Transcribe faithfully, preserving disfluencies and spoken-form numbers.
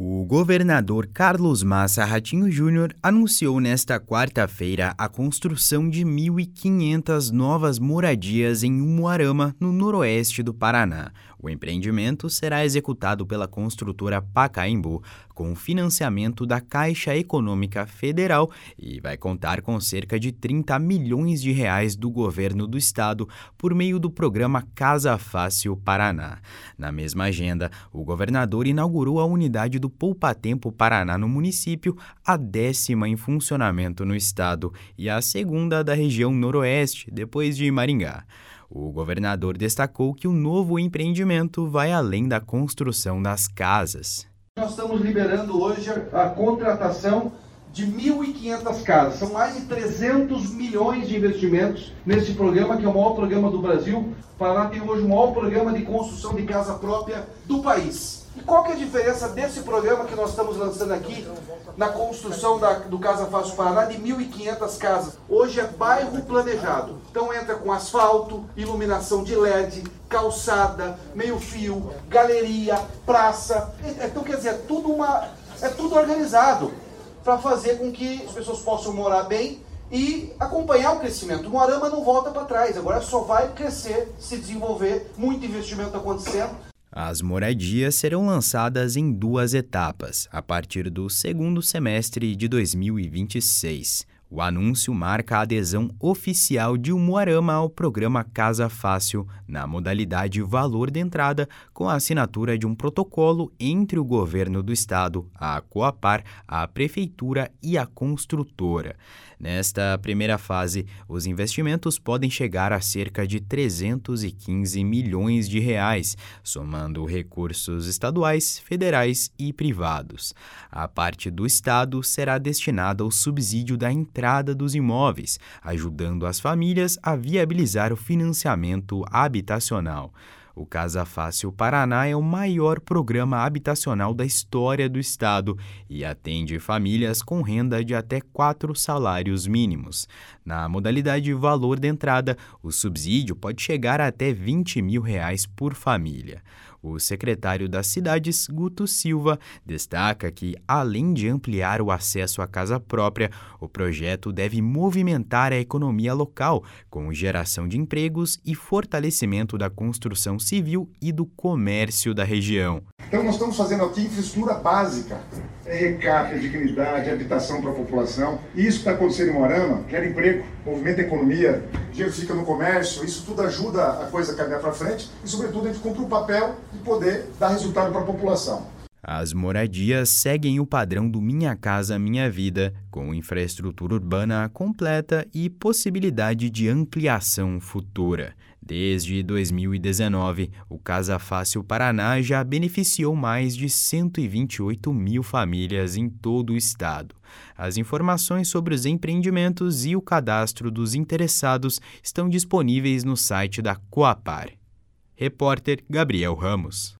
O governador Carlos Massa Ratinho Júnior anunciou nesta quarta-feira a construção de mil e quinhentas novas moradias em Umuarama, no noroeste do Paraná. O empreendimento será executado pela construtora Pacaembu, com financiamento da Caixa Econômica Federal e vai contar com cerca de trinta milhões de reais do governo do estado por meio do programa Casa Fácil Paraná. Na mesma agenda, o governador inaugurou a unidade do Poupa Tempo Paraná no município, a décima em funcionamento no estado e a segunda da região noroeste, depois de Maringá. O governador destacou que o novo empreendimento vai além da construção das casas. Nós estamos liberando hoje a contratação de mil e quinhentas casas. São mais de trezentos milhões de investimentos nesse programa, que é o maior programa do Brasil. O Paraná tem hoje o maior programa de construção de casa própria do país. E qual que é a diferença desse programa que nós estamos lançando aqui na construção da, do Casa Fácil Paraná de mil e quinhentas casas? Hoje é bairro planejado. Então entra com asfalto, iluminação de L E D, calçada, meio-fio, galeria, praça. Então quer dizer, é tudo, uma, é tudo organizado para fazer com que as pessoas possam morar bem e acompanhar o crescimento. O Umuarama não volta para trás, agora só vai crescer, se desenvolver, muito investimento acontecendo. As moradias serão lançadas em duas etapas, a partir do segundo semestre de dois mil e vinte e seis. O anúncio marca a adesão oficial de Umuarama ao programa Casa Fácil, na modalidade valor de entrada, com a assinatura de um protocolo entre o governo do estado, a Coapar, a prefeitura e a construtora. Nesta primeira fase, os investimentos podem chegar a cerca de trezentos e quinze milhões de reais, somando recursos estaduais, federais e privados. A parte do estado será destinada ao subsídio da entrada dos imóveis, ajudando as famílias a viabilizar o financiamento habitacional. O Casa Fácil Paraná é o maior programa habitacional da história do estado e atende famílias com renda de até quatro salários mínimos. Na modalidade valor de entrada, o subsídio pode chegar a até vinte mil reais por família. O secretário das Cidades, Guto Silva, destaca que, além de ampliar o acesso à casa própria, o projeto deve movimentar a economia local, com geração de empregos e fortalecimento da construção civil e do comércio da região. Então nós estamos fazendo aqui infraestrutura básica, é recap, é dignidade, é habitação para a população. E isso que está acontecendo em Umuarama, gera emprego, movimenta a economia, dinheiro fica no comércio, isso tudo ajuda a coisa a caminhar para frente e, sobretudo, a gente cumpre o papel de poder dar resultado para a população. As moradias seguem o padrão do Minha Casa Minha Vida, com infraestrutura urbana completa e possibilidade de ampliação futura. Desde dois mil e dezenove, o Casa Fácil Paraná já beneficiou mais de cento e vinte e oito mil famílias em todo o estado. As informações sobre os empreendimentos e o cadastro dos interessados estão disponíveis no site da Coapar. Repórter Gabriel Ramos.